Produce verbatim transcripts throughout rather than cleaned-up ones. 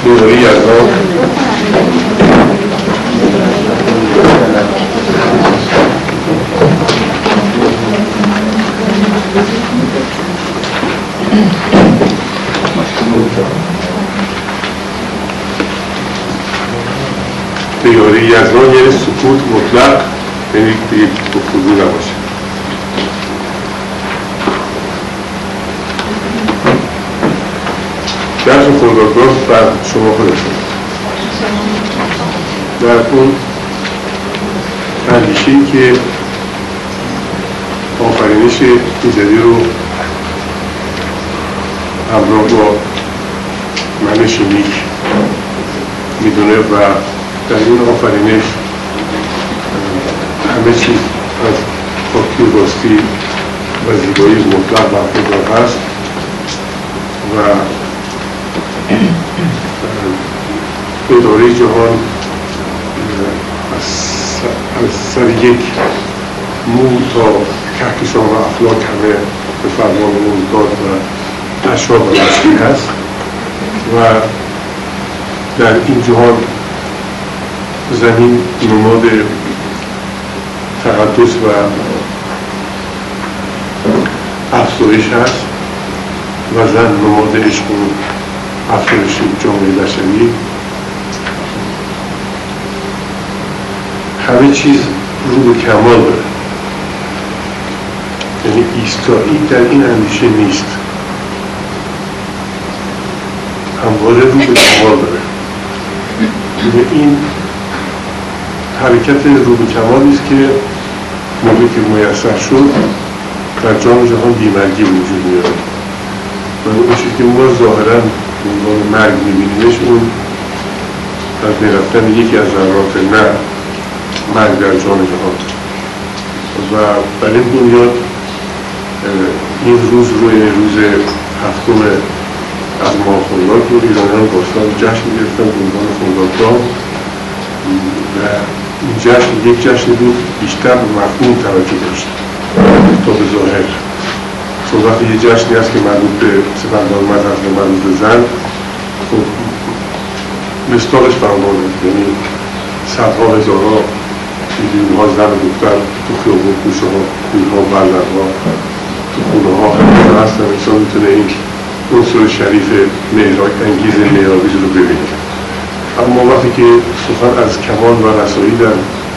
دوباره یزدان دیاره یزدان یعنی سکوت مطلق، یعنی دیگه گفتگو نباشه. درس خردادگاه بر شما خودتون در اون اندیشه‌ای که آفرینش ایزدی رو همراه با من شیمیک میدونه و در این آفرینش همه چیز از پاکی و راستی و زیبایی مطلق برخوردار هست و اداره جهان از سر یک مو تا کهکشان و افلاک همه به فرمان اون داد و اشیاء و مشکی هست و در این جهان زمین نماد تقدس و افزایش هست و زن نماد عشق و افزایش جامعه بشری. همه چیز رو به کمال داره، یعنی ایستایی در این اندیشه نیست، همواره رو به کمال داره. این حرکت رو به کمال نیست که موقعی که میسر شد در جام جهان بیمرگی وجود میاد و اون چیزی که ما ظاهرا عنوان مرگ میبینیمش اون از میرفتن یکی از ذرات نه مرگ در جام جهان و بر این بنیاد این روز روی روز هفتم از ماه خرداد رو ایرانیان باستان جشن گرفتن به عنوان خردادگاه و این جشن یک جشن بود بیشتر به مفهوم توجه داشت تا به ظاهر، چون وقتی یه جشنی هست که مربوط به سپهبد مذهب و مربوط به زن خب مستاقش فراوانه، یعنی صدها هزارها میلیون‌ها زن و دختر تو خیابون کوچه ها کوی‌ها بندرها تو خونه ها همه هستن. انسان میتونه این عنصر شریف مهراج انگیز مهرآویز رو ببینه. اما وقتی که سخن از کمال و رسایی در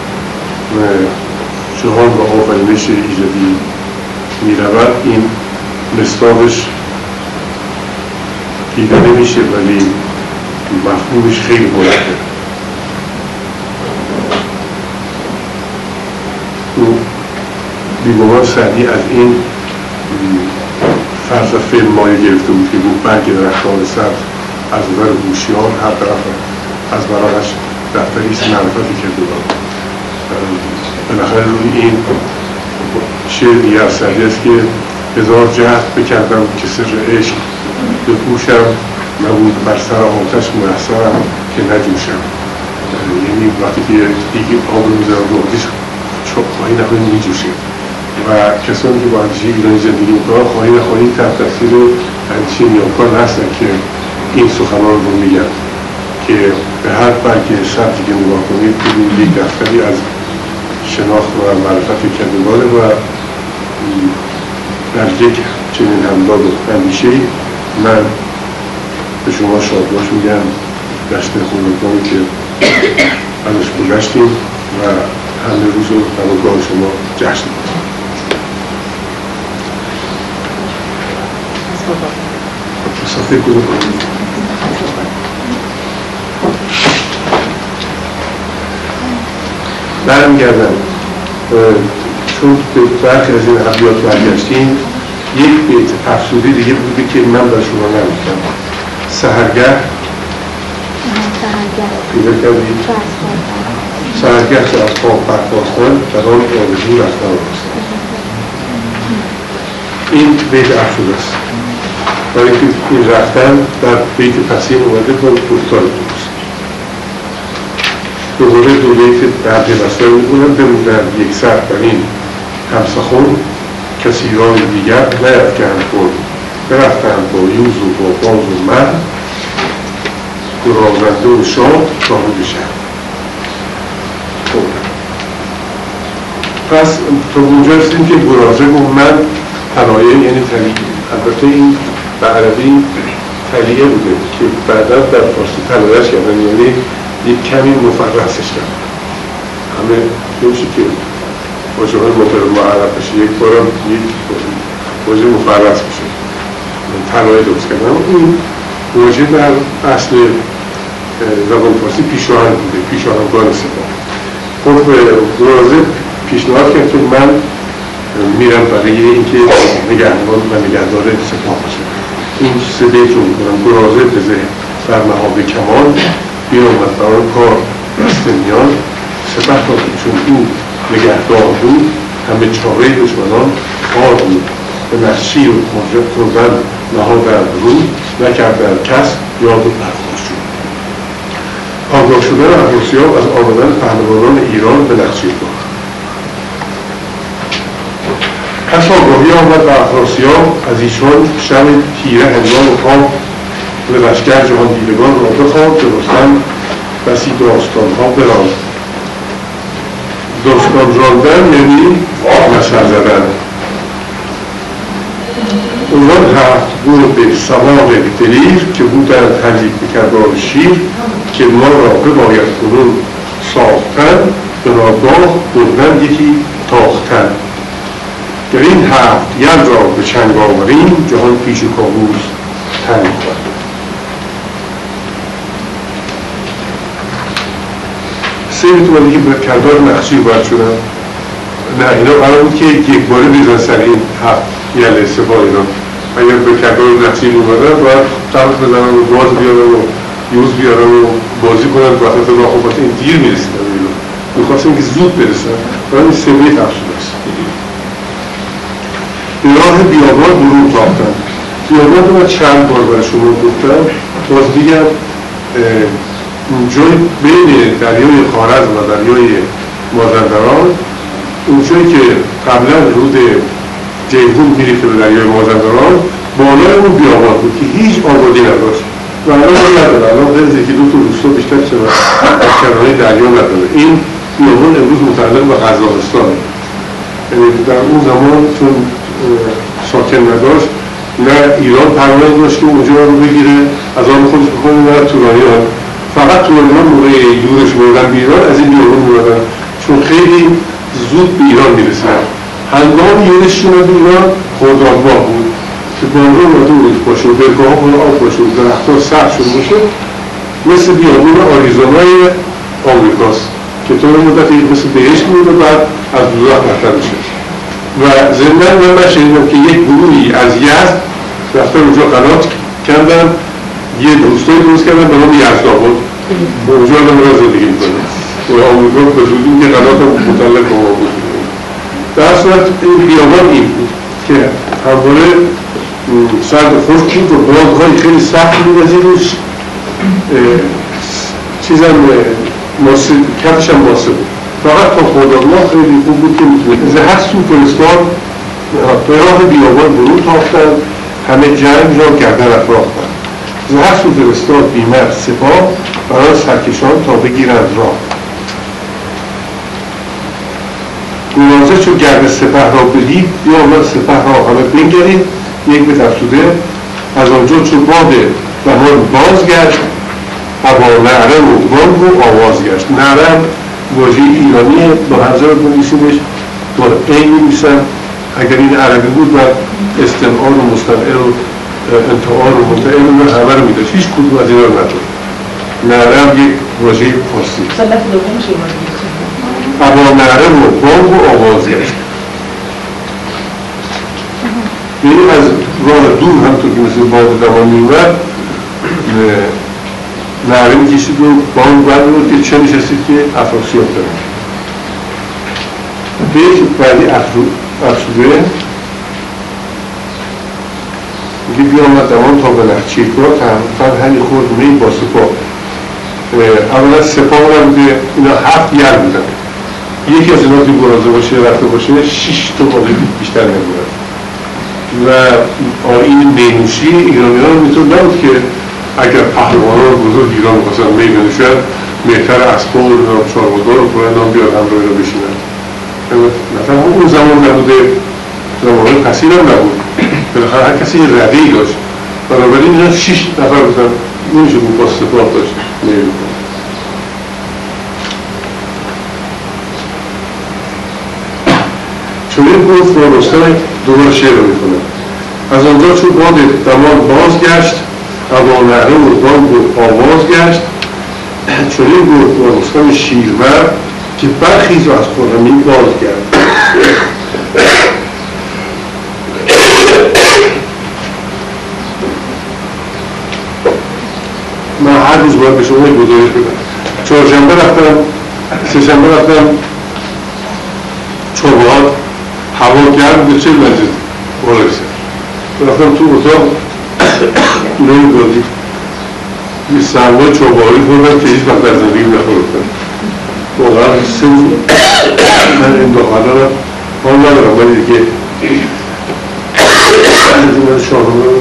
جهان و آفرینش ایجادی میرود این مصداقش دیده نمیشه ولی مفهومش خیلی بلنده. بیگمان سعدی از این فلسفه مایه گرفته بود که بود برگ درختان سبز از نظر هوشیار هر طرف از برایش دفتری است معرفتی کرده بود. بالاخره روی این شعر دیگه از سعدی است که هزار جهد بکردم که سر عشق به گوشم نبود بر سر آتش میسرم که نجوشم. یعنی وقتی که دیگه آب رو میزنم رو آتش خواهی نخواهی میجوشه و کسانی که با اندیشه ایرانی زندگی میکنن خواهی نخواهی تحت تاثیر اندیشه نیاکان هستن که این سخنان رو میگن که به هر برگ سبزی که نگاه کنید ببینید یک دفتری از شناخت و معرفت کردگاره و در یک چنین همداد و اندیشه‌ای من به شما شادباش میگم دشت خردادگاهی که ازش گذشتیم و همه روز رو در گاه شما جشن می‌گیریم. صفحه کدوم کنید؟ برمیگردم چون به برخی از این ابیات برگشتیم یک بیت افسوده دیگه بوده که من به شما نمی‌گم. سحرگه پیدا کردید؟ سحرگه که از خواب برخاستن در آن آرزو رفتن آرزو. این بیت افسوده است برای که این رفتن در بیت پسین اومده با گفتار دوست. دوباره دو بیت در پیوستن می‌کنم بموندن یک سر بر این همسخن کسی رای دیگر نیفکند کن برفتند با یوز و با باز و من گرازنده و شاه صاحب شهر. پس تا اونجا رسیدیم که گرازه گفت من طلایه یعنی طلیعه. البته این به عربی طلیعه بوده که بعدا در فارسی طلایه‌اش کردن، یعنی یک کمی مفرسش کردن. همه نمیشه که واژه های متعارف معرب بشه، یک بارم یک واژه مفرس بشه طلایه درست کردن. این واژه در اصل زبان فارسی پیشاهنگ بوده، پیشاهنگان سپاه. خب گرازه پیشنهاد کرد که من میرم برای اینکه نگهبان و نگهدار سپاه باشه. این سه بیت رو میکنم: گرازه بزه بر مهاب کمان، بیامد بر آن کار دست میان، سپه را چون او نگهدار بود، همه چاره دشمنان خار بود. به نقشی و خوردن نهادند رو، نکردند کس یاد و پرخاش شد. آگاه شدن افراسیاب از آمدن پهلوانان ایران به نخچیرگاه. پس آگاهی آمد به افراسیاب از ایشان شب تیره هنگام خواب به لشکر جهان دیدگان را بخواند که رستم بسی داستانها براند. داستان راندن یعنی مشعل زدن. اونان هفت گرد سوار دلیر که بودند حریف به کردار شیر، که ما را بباید کنون ساختن، به ناگاه بردن یکی تاختن. در این هفت یل را به چنگ آوریم، جهان پیش کاووس تنگ کنیم. سه بیتوانی که به کردار نخچیر باید شدن. نه اینا قرار بود که یک باره بیزن سر این هفت یل سپاه ایران. اگر به کردار نخچیر اومدن باید تمت بزنن و باز بیارن و یوز بیارن و بازی کنن و وقت راه خوبات این دیر میرسیدن ایران. میخواستن که زود برسن. باید این سه بیت افسوده است. به راه بیابان برون تاختن. بیابان رو من چند بار برای شما گفتم. باز دیگر اونجای بین دریای خوارزم و دریای مازندران، اونجایی که قبلا رود جیهون میریخته به دریای مازندران، بالای اون بیابان بود که هیچ آبادی نداشت و الان هم نداره. الان غیر که دو تا روستا بیشتر چه از کنارهای دریا نداره. این بیابان امروز متعلق به قزاقستانه. یعنی در اون زمان چون ساکن نداشت، نه ایران پرواز داشت که اونجا رو بگیره از آن خودش بکنه، نه تورانیان. فقط تورانیان موقع یورش بردن به ایران از این بیابان بردن، چون خیلی زود به ایران میرسن. هنگام یورش شما به ایران خردادماه بود که بانرو ماده بود باشه و برگاه ها بالا آب باشه و درخت ها سخت شده باشه، مثل بیابان آریزونای آمریکاست که تو مدت مثل بهشت بود و بعد از دوزخ بهتر میشه. و ضمن من شنیدم که یک گروهی از یزد رفتن اونجا قنات کردن، یه روستایی درست کردن به نام یزدآباد، با اونجا آدم را زندگی میکنه و آمریکا به زودی که قنات هم متعلق به ما بود. در صورت این بیابان این بود که همواره سرد خشک بود و بادهای خیلی سخت بود از این روش چیزم ماسه کفش هم ماسه بود. فقط تا خردادماه خیلی خوب بود که میتونه از هر سو فرستاد به راه بیابان برون تاختن، همه جنگ را گردن افراختن. از هر سو فرستاد بیمرد سپاه برای سرکشان تا بگیرند راه. گرازه چون گرد سپه را بدید، بیامد سپه را همه بنگرید، یک به تفسوده از آنجا چون باد بهار بازگشت، هوا نعره و بانگ و آواز گشت. نعره واژه ایرانیه، با همزار بنویسیمش با این می‌نویسن. اگر این عربی بود باید استمعار و مستمعر و انتعار و منتعر و همه رو میداشت، هیچ کدوم از این رو نداره. نعره هم یک واژه فارسی. هوا نعره و بانگ و آواز گشت. یعنی از راه دور همطور که مثل باد دمان میومد نعره میکشید و بانگ برد بود که چه نشستید که افراسیاب دارد. بیش بعدی افسوده میگه بیامد دمان تا به نخچیرگاه، تقریبا همی خورد می با سپاه. اولا سپاه هم بوده، اینا هفت یر بودن. یکی از اینا که گرازه باشه رفته باشه شش تا باقی بیشتر نمیدن. و آیین نیموشی ایرانی ها میتون نبود که اگر پهلوانان بزرگ ایران می‌خواستن میدان شد بهتر اسبا و چاربدار و پرندان بیاد همراه اینا بشینن. مثلا اون زمان نبوده، زمان پسیر هم نبود، بالاخره هر کسی یه رده‌ای داشت، بنابراین اینا شش نفر بودن نمیشه بود با سپاه داشت میل کنه. چنین گفت با رستم دوباره شعر رو میکنه. از آنجا چون باد دمان بازگشت هوا نعره و بانگ و آواز گشت، چنین گفت با رستم شیرمرد که برخیز و از خرمی باز کرد. من هر روز باید به شما گزارش بدم. چهارشنبه رفتم، سه‌شنبه رفتم چوبات، هوا گرم به چه وجه بالا رسید. رفتم تو اتاق اینایی بودی یه سرمای چوبایی خوردم که هیچ وقت در زندگیم نخوردم. واقعا سه روز من این داخلان هم حال ندارم، ولی دیگه از این شاهنامه رو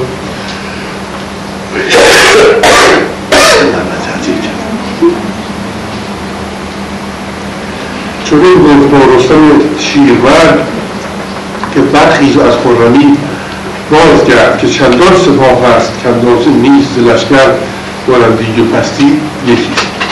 چون این گفت با رستم شیرورد که برخیز از خرمی باز کرد که چندان سپاه هست که اندازه نیست ز لشکر بلندی و پستی یکی.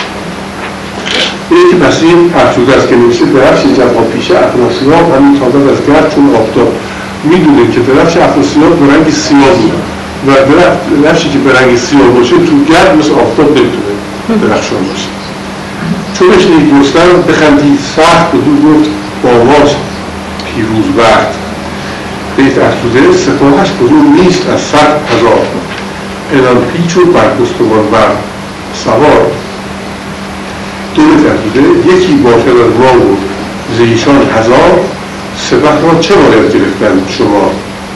یکی پستی افزوده است که نوشته درفش جواب پیشه افراسیاب همین تازه از گرد چون آفتاب. میدونید که درفش افراسیاب به رنگ سیاه بود و درفشی که به رنگ سیاه باشه تو گرد مثل آفتاب نمیتونه درخشان باشه. چون شنید رستم بخندید سخت به دو گفت با آواز پیروز وقت. بیت افزوده سپاهش برون نیست از صد هزار، انان پیچ و برگستوان بر سوار. دو بیت افزوده یکی باشد از ما و زیشان هزار، سپه را چه باید گرفتن شما.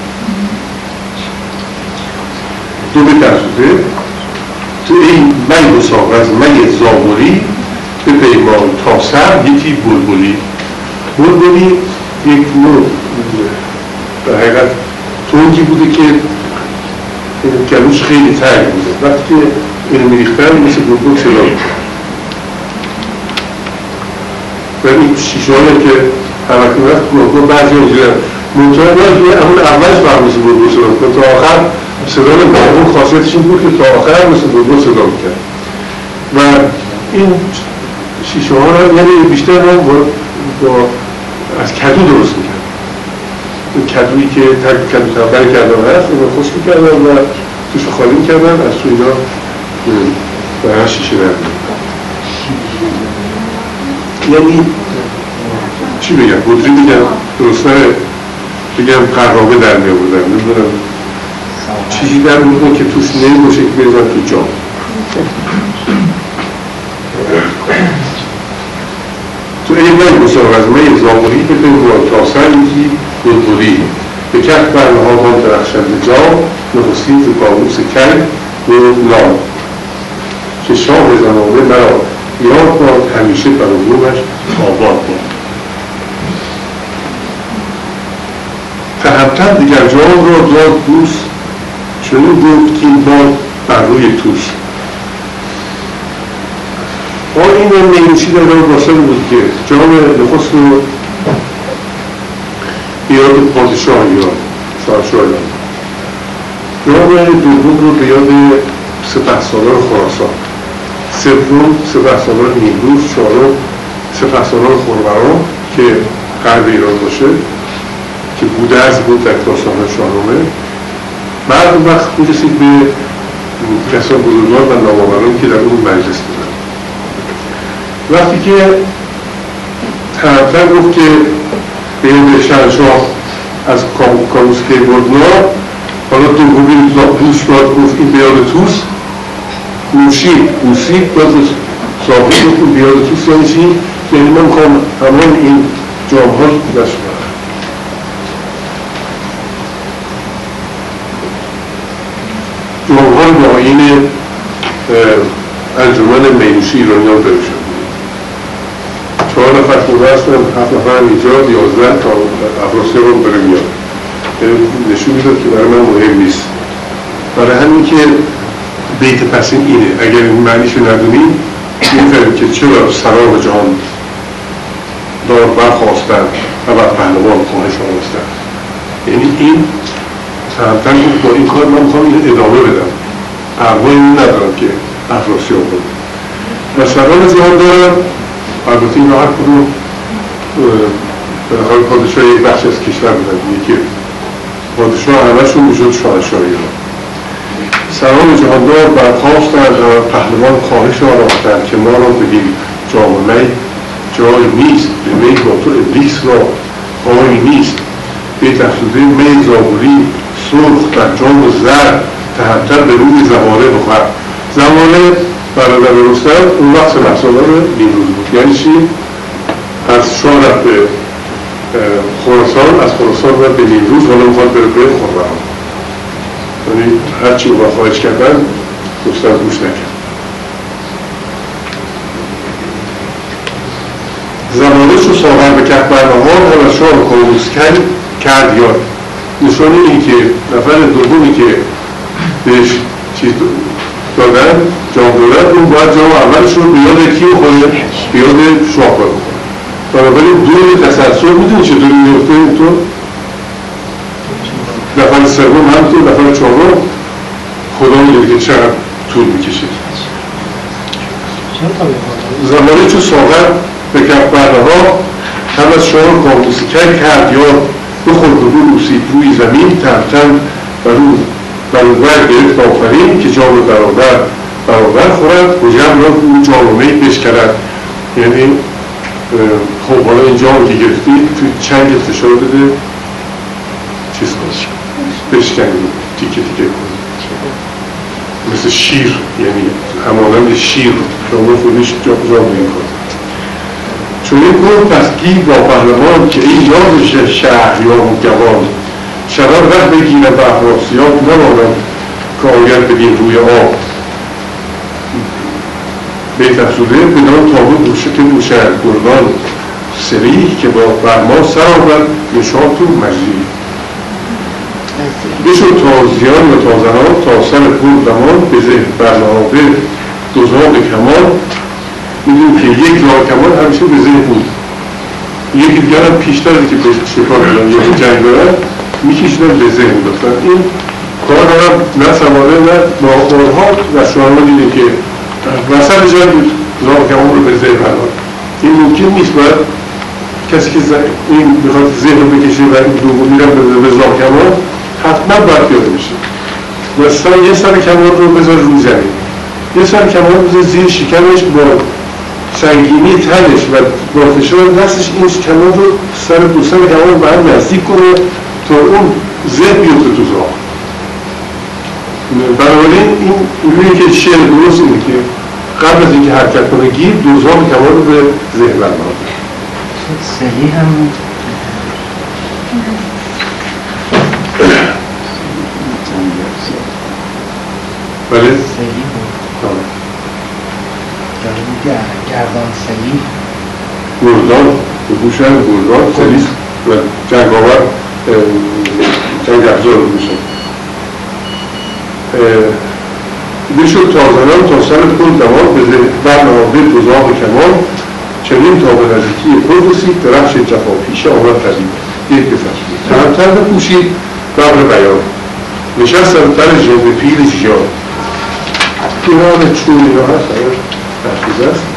دو بیت افزوده تو این می بساق از می زابوری به پیمان تا سر یکی بلبلی. بلبلی یک نوع در حقیقت تونگی بوده که گلوش خیلی تنگ بوده، وقتی که اینو میریختن مثل بلبل صدا میکنه و این شیشه هایی که همکنون وقت بلبل بعضی ها دیدن منطقه باید همون اولش باید مثل بلبل صدا میکنه تا آخر صدا نمیکنه. اون خاصیتش این بود که تا آخر مثل بلبل صدا میکنه و این شیشه ها را یعنی بیشتر هم با, با از کدو درست میکنه. این کدویی که ترک کدو تنبر کردن هست اون رو خشک کردن و توش رو خالی کردن از تو اینا به هر شیشه بردن. یعنی چی بگم؟ بودری بگم درستره بگم قرابه در می آوردن نمیدونم چیزی در بودن که توش نمیشه که بریزن تو جام. تو این می بساق از می زاموری که پیمان تا سر یکی بلبلی به کف برنها بان درخشنده جام نخستین ز کاووس کی و نام که شاه زمانه مرا یاد باد همیشه بر علومش آباد باد. تهمتن دیگر جام را داد دوست چنین بود که این باد بر روی توس. آن این رو نیمچی در دار داشتن بود که جام نخست رو بیاد پادشاه ایران شاهنشاه ایران، جام دوم رو بیاد سپهسالار خراسان، سوم سپهسالار نیمروز، چهارم سپهسالار خروران که غرب ایران باشه که بوده از بود در داستان شاهنامه. بعد اون وقت میرسید به کسان بزرگوار و نامآوران که در اون مجلس بودن. وقتی که تهمتن گفت که به این شهنشاه از کاووس کیقبادنا حالا دومین دوست داد گفت این بیاد توس موشید موسید باز صاحب گفت این بیاد توس یعنی چی؟ یعنی من میخوام همان این جامها دست کنم. جامها با آیین انجمن مینوشی ایرانیان داره شد. چهار نفر خوبه هستن، هفت نفر اینجا، یازده تا افراسیاب رو بره میاد. نشون میداد که برای من مهم نیست. برای همین که بیت پس این اینه، اگر این معنیشو ندونیم می‌فهمیم که چرا سران جهان دار برخواستن و بر پهلوان خواهش آمستن. یعنی این تهمتن با این کار من میخوام این ادامه بدم، ارواحی این ندارم که افراسیاب کنم و سران جهان دارم. البته این هر کدوم بالاخره پادشاه یک بخش از کشور بودن، یکی پادشاه همه‌شون میشد شاهنشاهی ها. سران جهاندار برخاستند و پهلوان خواهش آراستند که ما را بدین جام می جای نیست، به می با تو ابلیس را پایی نیست. بیت افزوده می زابوری سرخ در جام و زر تهمتر به روی زمانه بخور. زمانه برادر رستم اون وقت محصولان نیمروز بود. یعنی چی؟ از شاه رفت به خراسان، از خراسان رفت به نیمروز، حالا میخواد بره به خرم. یعنی هرچی او خواهش کردن رستم گوش نکرد. زمانه چو ساغر به کف برنهاد هم از شاه کاووس کرد یاد. نشان این که نفر دومی که بهش چیز دادن، جام دادن، اون باید جام اولش رو بیاد کی بخوره؟ بیاد شاه بخوره. بنابراین دور تسلسل میدونی چطوری میفته اینطور؟ نفر سوم همینطور، نفر چهارم خدا میدونه که چقدر طول میکشه. زمانه چو ساغر به کف برنها هم از شاه کاووس کرد یاد بخورد و رو روسید روی زمین تهمتن و رو برابر گرفت آفرین که جام برابر برابر خورد و جمع را اون جامعه بشکرد. یعنی خب حالا این جام که گرفتی تو چنگ فشار بده چیز کنی بشکنی تیکه تیکه کنی مثل شیر، یعنی همانند شیر جامعه خودش جام این کنی. چون این گفت پس گیر با پهلوان که این یاد شهریار و گوان شرار ره بگیرم به افراسیاب نمانم که آید بدین روی آب. بیت افزوده بدان تابوت بوشه که بوشه گردان سریح که با فرما سر آورد نشاط و مجید. بشد تازیان و تازنان تا سر پول دمان به ذهن برنهاده دوزاق کمان. میدونیم که یک راه کمان همیشه به ذهن بود، یکی دیگر هم پیشتر که به شکار دارن یکی جنگ دارن میکشیدن به ذهن داشتن. این کار دارم نه سواره نه با آنها و شما دیدیم که وسط جنگ راه کمان رو به ذهن برد. این ممکن نیست، باید کسی که این بخواد ذهن رو بکشه و این دومی رو به راه کمان حتما باید پیاده بشه. مثلا یه سر کمان رو بذار رو زمین، یه سر کمان رو بذار زیر شکمش با سنگینی تنش و با فشار دستش این کمان رو سر دو سر کمان رو به هم نزدیک کنه تا اون ذهن بیفته تو زاغ. بنابراین این اینجوری که شعر درست اینه که قبل از اینکه حرکت کنه گیر دو زاغ کمان رو به ذهن برمانده. صحیح هم بله؟ صحیح بود گردان صحیح گردان به گوشن گردان صحیح و جنگاور جنگ افزار رو میشن. بشد تازنان تا سر پل دمان به برنهاده دوزاق کمان چنین تا به نزدیکی پل رسید درخش جفا پیشه آمد پدید. یک بفرش بود تهمتن بپوشید ببر بیان نشستم تن جنب پیل جیان. ایران چون اینا هست اگر تحفیز است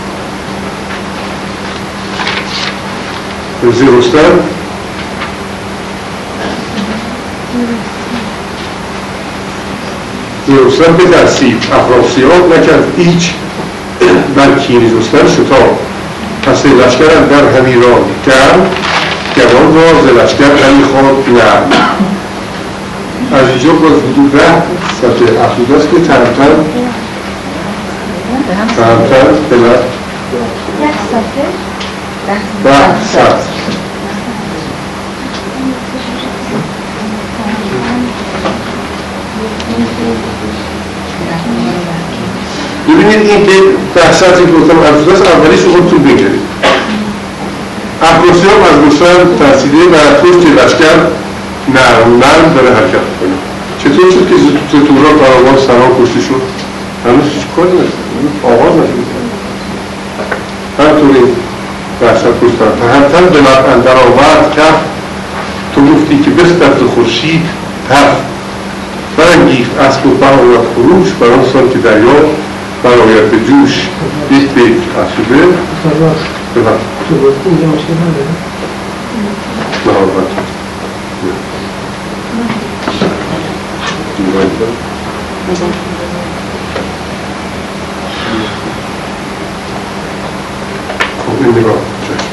زیرستن زیرستن بدرسید افراسیاب نکرد هیچ بر کینی جستن شتاب. پس لشکرم در همی را گرم گوان را ز لشکر همی خواند نرم. از اینجا باز حدود ده صفحه افزوده است که تهمتن تهمتن بلد یک صفحه ده صفحه ببینید این که ده سطحی که گفتم افزوده است اولیش رو خودتون بگیرید. افراسیاب از رستم ترسیده و پشت لشکر نرم نرم داره حرکت کنه. چطور چطور شد که ستورا فراوان سران کشته شد؟ هنوز هیچ کاری نشد، آغاز نشد. همطور این بحثت کشتن تهمتن به نفع اندر آورد کرد. تو گفتی که بستفت خورشید تفت برانگیخت اسب و برآید خروش بر آن سان که دریا برآید به جوش. یک بیت افسوده بفرم تو گفتی اینجا مشکل نداره؟ نه آورد خب این نگاه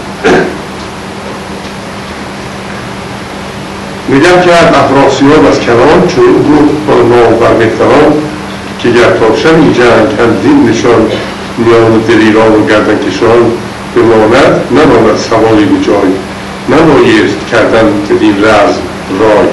میگم که از افراسیاب از کنان چون گفت با نام بر مهتران که گرتاشم این جنگ هندین نشان میان دلیران و گردن کشان بماند نماند سواری به جای نمایست کردن بدین رزم رای.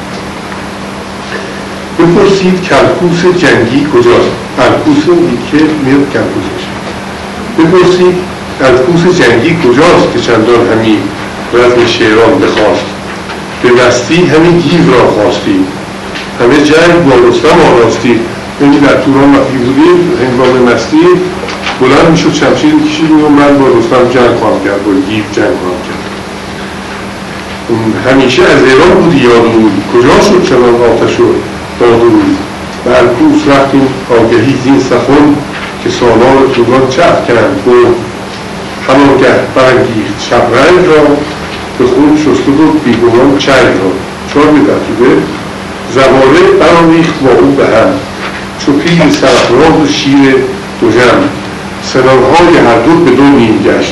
بپرسید کلکوس جنگی کجاست؟ کلکوس که میاد کلکوسش. بپرسید کلکوس جنگی کجاست که چندان همین رزم شیران بخواست. به مستی همین گیو را خواستی همه جنگ با رستم آراستی. یعنی در توران وقتی بودیم هنگام مستی بلند میشد شمشیر کشید و من با رستم جنگ خواهم کرد با گیو جنگ خواهم کرد. همیشه از ایران بودی یاد بود کجا شد چنان آتش و داد و روی. به الکوس رفتیم آگهی زین سخن که سالار توران چه افکند گفت همانگه برانگیخت شبرنج را به خون شسته بود بیگمان چنگ را. چهار می‌درسیده زواره برآمیخت با او به هم چو پیل سرافراز و شیر دژم سنانهای هر دو به دو نیم گشت.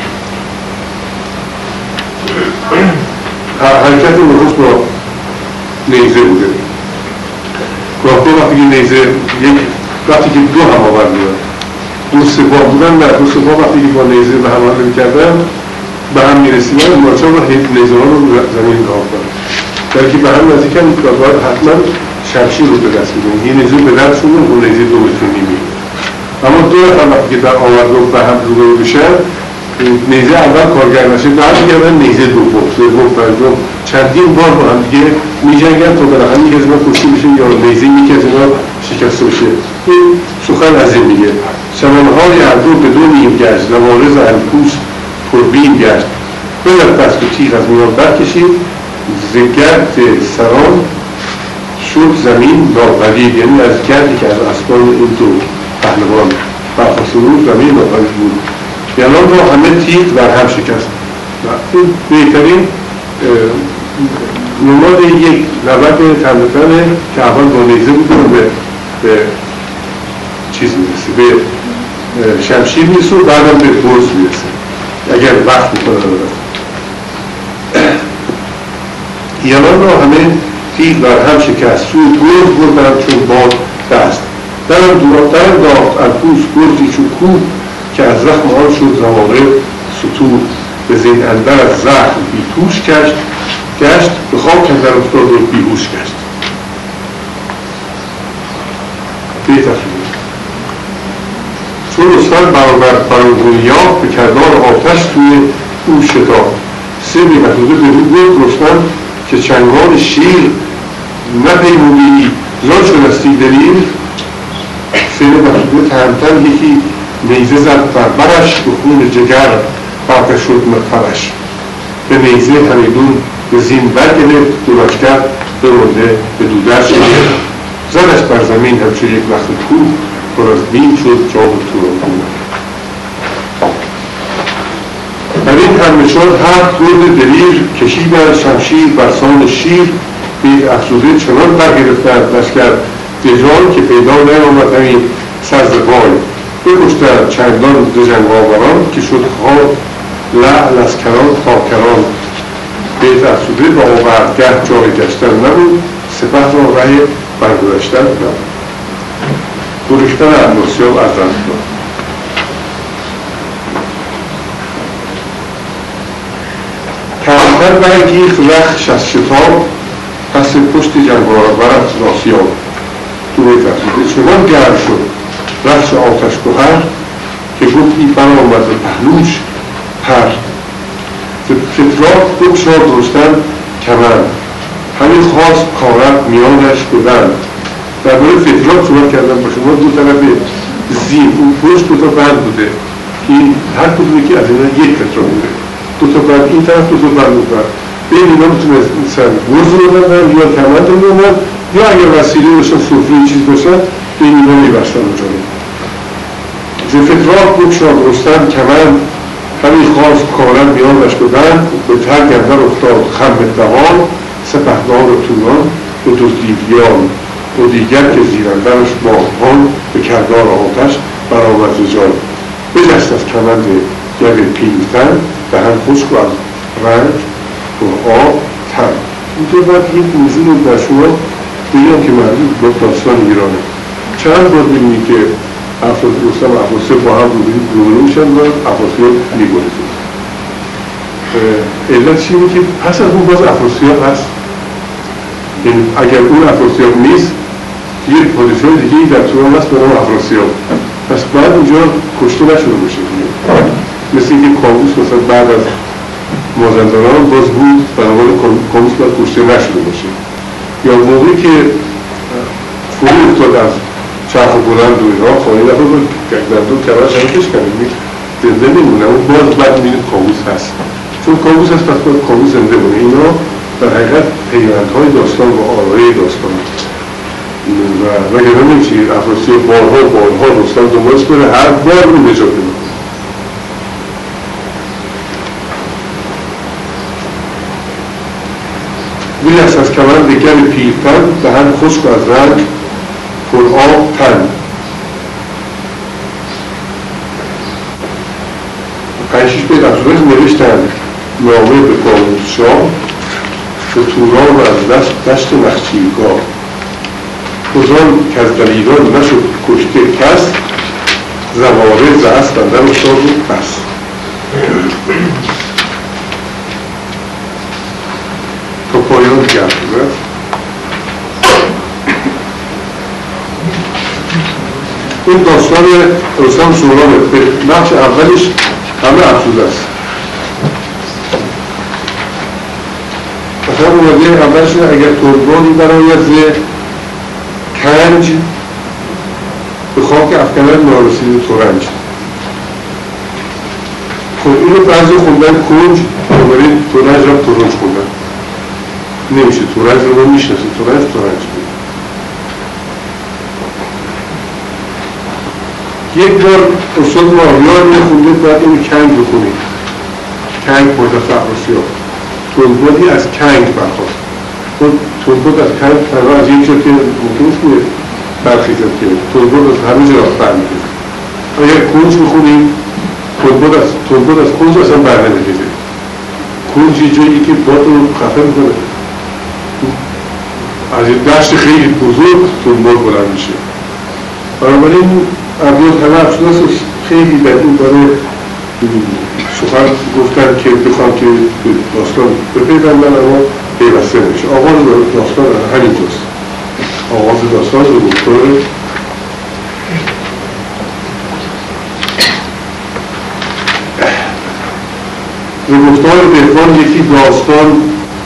حرکت نخست با نیزه بوده. گاهی وقتی که نیزه یک وقتی که دو هم آورد بودن دو سپاه بودن و دو سپاه وقتی که با نیزه به هم حمله می‌کردن به هم می‌رسیدن مارچان و نیزه ها رو زمین راه کنن. در که به هم نزدیک هم باید حتما شمشیر رو به دست بدن. یه نیزه به دست شدن اون نیزه دو متر نیمی. اما دو نفر وقتی که در آورد رو به هم روبرو بشن نیزه اول کارگر نشه بعد دیگه من نیزه دوم سوم پنجم چندین بار با هم دیگه می‌جنگن تا بالاخره یکی از اینا کشته بشه یا نیزه یکی از اینا شکسته بشه. این سخن از این میگه سمانهای هر دو به دو نیم گشت نوارز الکوس پربین گشت. بلد دست و تیغ از میان برکشید ز گرد سران شد زمین ناپدید. یعنی از گردی که از اسبان این دو پهلوان برخواسته بود زمین ناپدید بود. یعنان را همه تیغ بر هم شکست. این بهترین نماد یک نبرد تندتنه که اول با نیزه بود و به, به چیز میرسه به شمشیر میرسه و بعدم به برز میرسه اگر وقت میکنه رو. یعنان را همه تیغ بر هم شکست سوی برز بردن چون باد دست درم درم داخت الکوس برزی چون کوه که از زخم آن شد زواره سطور به زین اندر از زخم بیتوش گشت گشت به خاک اندر افتاد و بیهوش گشت. بیت افزوده چون رستم برابر برانگون یافت به کردار آتش توی او شتافت. سه بیت افزوده به رو گفت رستم که چنگال شیر نپیمودی زان شدستی دلیر. سه بیت افزوده تهمتن یکی نیزه زد بر برش به خون جگر برده شد مقفرش. به نیزه همیدون به زین برگرفت دو لشکر برونده به دودرش گرفت. زدش بر زمین همچون یک وقت کوه پر از بین شد جام توران کوه. در این همچنان هفت گرد دلیر کشیدن شمشیر بر سان شیر. بیت افزوده چنان برگرفتند لشکر دژان که پیدا نیامد همین سرز پای. بکشتند چندان ز جنگ آوران که شد خواب لعل از کران خاکران. بیت افزوده با آوردگه جای گشتن نبود سپه را ره برگذشتن نبود. گریختن افراسیاب از رزمگاه. تهمتن برانگیخت رخش از شتاب پس پشت جنگاور افراسیاب. تو بیت افزوده چنان گرم شد رخش آتش گهر که گفتی برآمد به پهلوش پر. فتراک بگشاد رستم کمر همین خاص کارت میانش بودن. در مورد فتراک صحبت کردم با شما، دو طرف زیر اون پشت دو تا بند بوده که هر کدومی که از اینا یک فتراک بوده، دو تا بند این طرف دو تا بند بوده، بین اینا میتونستن گرز رو ببندن یا کمند رو ببندن یا اگر وسیله باشن سفره چیز باشن بین اینا میبستن اونجا رو. ز فتراک بگشاد رستم کمند، همین خواست کارم میانش ببند. به ترگ اندر افتاد خم دوان، سپهدار و توران به دزدیدیان. و دیگر که زیراندرش ماهان به کردار آتش برآمد ز جای. بجست از کمند گل پیلتن، دهن خشک و از رنج پر آب تن. اینطور باید یک موضوع رو در شما بگم که مربوط به داستان ایرانه. چند بار ببینید که افراد رستم و افراسیاب با هم روبرو میشن و افراسیاب می‌گریزه. علت چیه که پس از اون باز افراسیاب هست. یعنی اگر اون افراسیاب نیست یک پادشاه دیگه ای در توران هست به نام افراسیاب، پس بعد اونجا کشته نشده باشه دیگه. مثل اینکه کاووس مثلا بعد از مازندران باز بود بنابراین کاووس باید کشته نشده باشه، یا موقعی که فرو افتاد از چرخ بلند و اینها خواهی نفر باید گردون کمرش همه کشکنیم زنده میمونه، اون باز بعد میبینید کاووس هست. چون کاووس هست پس باید کاووس زنده بونه. اینا در حقیقت پیوندهای داستان و آرای داستان و وگرنه نمیشه افراسیاب بارها بارها رستم دنبالش بره هر بار رو نجات بده. بیست از کمند گل پیلتن، دهن خشک و از رنج پر آب تن. پنج شش بیت افزونش نوشتند نامه به کاووس شاه به توران و از دشت دشت نخچیرگاه. بزرگ که از دلیران نشد کشته کس، زواره ز اسب اندر افتاد و بس. تا پایان گرد بود. این داستان رستم سهرابه. به بخش اولش همه افسوس است. مثلا موضوع اولش اگر تربانی برآید ز کنج به خاک افکند نارسیده ترنج. خب اینو بعضی خوندن کنج بنابراین ترنج را ترنج خوندن. نمیشه، ترنج رو ما میشناسیم، ترنج ترنج بود. یک بار استاد ماهیار میخونده باید اینو کنج بخونید. کنج پردست افراسیاب تربانی از کنج برخواست. تربت از کنج تنها از یک جا که ممکنست که برخیزد که تربت از همه جا برمیخیزد. اگر کنج بخونیم تربت از تربت از کنج اصلا برنمیخیزد. کنج یه جایی که باد رو خفه میکنه، از یه دشت خیلی بزرگ تربت بلند میشه. بنابراین ابیات همه افسوس است خیلی در این باره سخن گفتن که بخوام که داستان بپیوندن اما پیوسته نمیشه. آغاز داستان همینجاست. آغاز داستان رو گفتاره به گفتار دهقان یکی داستان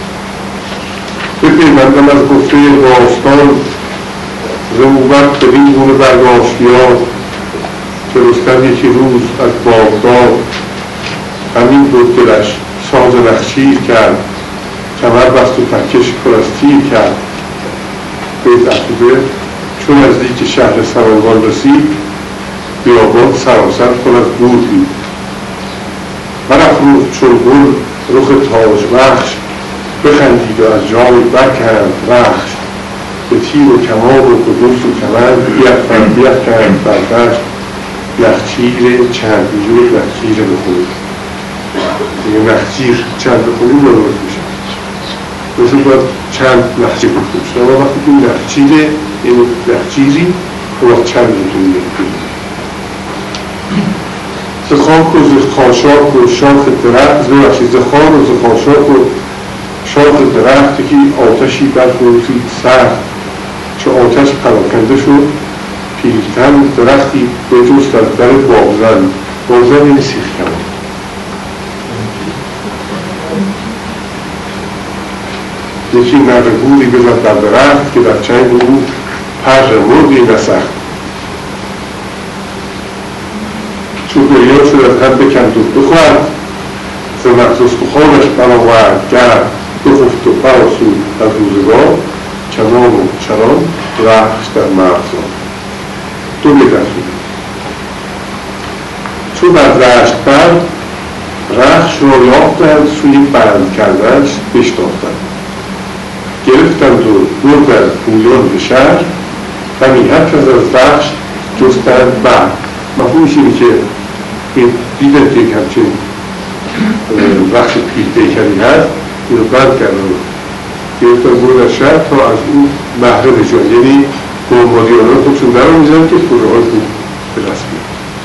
بپیوندن از گفته داستان. ز موبت بدین گونه برداشتیان که رستم یکی روز از بامداد همین بود دلش ساز نخچیر کرد، کمر بست و تکش پر از تیر کرد. بیت افزوده چون از نزدیک شهر سمنگان رسید بیابان سراسر پر از گور دید. برافروخت چون گل رخ تاج بخش، بخندید و از جای برکند رخش. به تیر و کمان و قدوس و کمند بیفکند بیفکند بر دشت نخچیر چند. اینجور نخچیر بخونید دیگه نخچیر چند بخونید درست میشه. مثل باید چند نخچیر بخونید شد اما وقتی که نخچیره این نخچیری وقت چند میتونید بخونید. ز خاک و ز خاشاک و شاخ درخت ببخشید ز خار و ز خاشاک و شاخ درخت که آتشی برفروزید سخت. چه آتش پراکنده شد پیلتن درختی بجست از در باغزن. باغزن یعنی سیخ کمان. یکی نره بودی بزد در درخت که در چنگ او پر مردی نسخت. چون دریا شد از حد بکند و بخورد، ز مغز استخوانش برآورد گرد، بخفت و برآسود از روزگار، چنان و چنان رخش در مغزها. دو بیت از او. چون بر دشت بر رخش را یافتند، سوی بند کردنش بشتافتند. گرفتند و بردند پویان به شهر، همی هر کس از رخش جستند بر. مفهومش اینه که این دیدن که یک همچین رخش پیل پیکری هست، این رو بند کردن گرفتن بردن شهر تا از اون بهره بشن، یعنی بمبادیانان خودشون در رو میزن که پروژه های خوب به دست بیاد.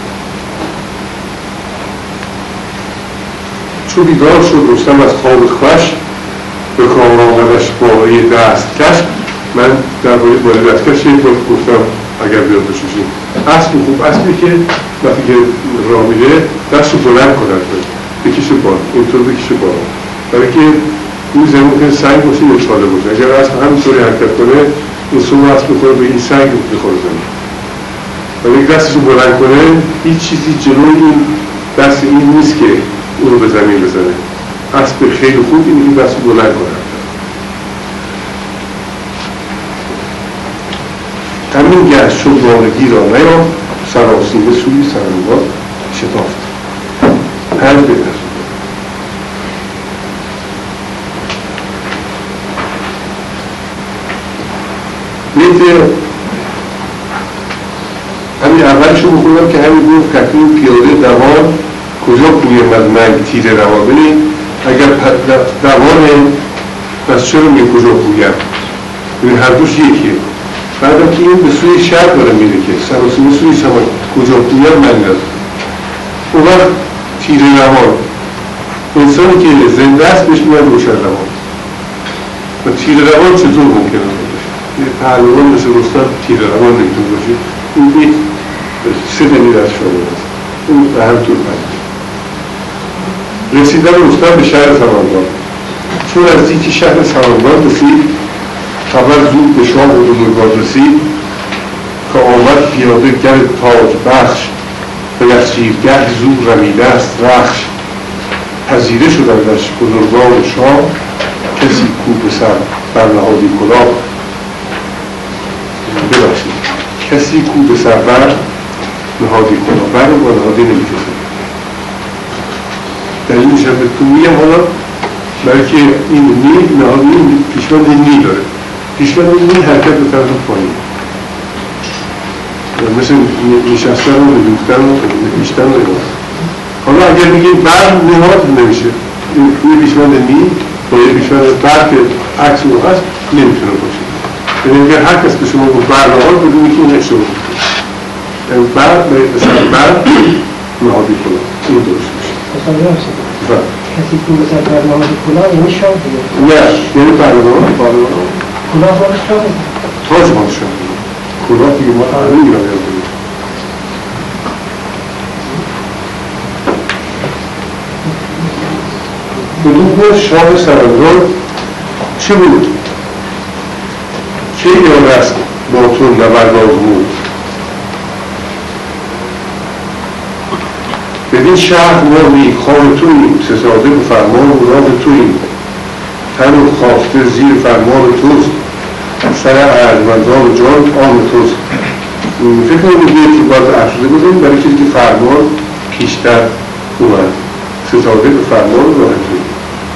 چون بیدار شد رستم از خواب خوش، به کار آمدش باره دست کش. من در باره دست کش یک بار گفتم اگر بیاد بشوشیم اصل خوب اصلی که وقتی که راه میره دست رو بلند کنند بکشه بار، اینطور بکشه بار، برای که این زمین که سنگ باشه یا چاله باشه. اگر اصل همینطوری حرکت کنه این سوم اصل بخوره به این سنگ بخوره زمین، ولی دستش رو بلند کنه هیچ چیزی جلوی این دست این نیست که اون رو به زمین بزنه. اسب خیلی خوب اینه که دست رو بلند کنه. همین گشت شد بارگی را نیام، سراسیمه سوی سرانگاه شتافت. پنج بیت. بیت همین اولشو بخونم که همین گفت کتیم پیاده دوان کجا پویم از منگ تیر روان. ببین اگر دوانه پس چرا می کجا پویم؟ ببین هر دوش یکیه. بعدم که این به سوی شهر داره میره که سراسیمه سوی سمان کجا پویم من نداره. اون وقت تیر روان انسانی که زنده است بهش میاد روشن روان. و تیر روان چطور ممکنه باشه؟ یه پهلوان مثل رستم تیر روان نمیتون باشه. این بیت سه دلیل از شما هست. اون به هم طور پنید. رسیدن رستم به شهر سمنگان. چون از دیتی شهر سمنگان رسید، خبر زود به شاه و بزرگان رسید که آمد پیاده گر تاج بخش، به نخچیرگه زود رمیده است رخش. پذیره شدندش بزرگان شاه، کسی کو به سر بر نهادی کلاه. ببخشید کسی کو به سر بر نهادی کلاه، بر رو با نهادی نمیکشه. دلیلش هم به تو میگم حالا، برای که این نیل نهادی پیشوند نیل داره. پیشوند نیل حرکت به طرف پایین، مثل نشستن و ریختن و نشستن و اینا. حالا اگر بگیم بر نهاد نمیشه، این پیشوند نیل با یه پیشوند بر که عکس رو هست نمیتونه باشه. یعنی اگر هر کس به شما بود بر نهاد بدونی که این اشتباه بود. یعنی بر به سر بر نهادی کلا این درست میشه. کسی که به سر بر نهادی کلا یعنی شاه دیگه؟ نه، یعنی بر نهاد کلا بارش شاه دیگه؟ تاج بارش شاه دیگه. کلا دیگه ما تعلیم ایران یاد داریم. بدون شاه سمنگان چه بود؟ چه یاد است با تو نبرد آزمود؟ بدین شهر ما میخواه توییم، ستاده به فرمان و راه توییم. تن و خواسته زیر فرمان توست، سر ارجمندان و جان آن توست. فکر نمیدونید که باید افزوده بودیم برای چیزی که فرمان پیشتر اومد. ستاده به فرمان و راه توییم.